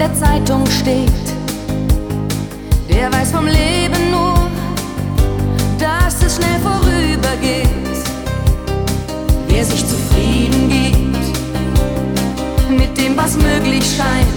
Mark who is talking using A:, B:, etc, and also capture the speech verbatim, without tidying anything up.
A: der Zeitung steht, der weiß vom Leben nur, dass es schnell vorübergeht. Wer sich zufrieden gibt mit dem, was möglich scheint,